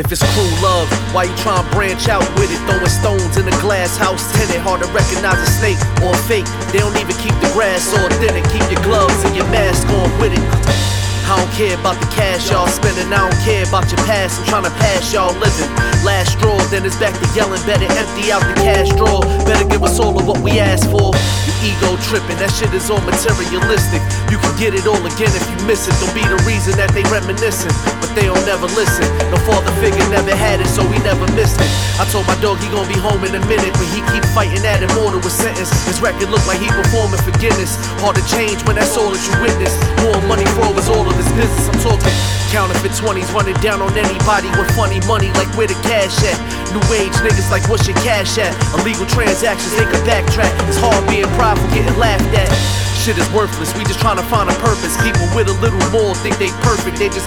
If it's crew love, why you tryna branch out with it? Throwing stones in a glass house tenant, hard to recognize a snake or a fake. They don't even keep the grass all thinner. Keep your gloves and your mask on with it. I don't care about the cash y'all spending, I don't care about your past, I'm tryna pass y'all living. Last straw, then it's back to yelling, better empty out the cash drawer. Better give us all of what we asked for. Your ego tripping, that shit is all materialistic. You can get it all again if you miss it. Don't be the reason that they reminiscing, but they don't never listen. No father figure never had it, so we never missed it. I told my dog he gon' be home in a minute, but he keep fighting at him more to a sentence. His record look like he performing forgiveness. Hard to change when that's all that you witness. More money for is all of this business. I'm talking counterfeit 20s, running down on anybody with funny money, like where the cash at? New age niggas like what's your cash at? Illegal transactions, they can backtrack. It's hard being prideful, getting laughed at. Shit is worthless, we just tryna find a purpose. People with a little more think they perfect, they just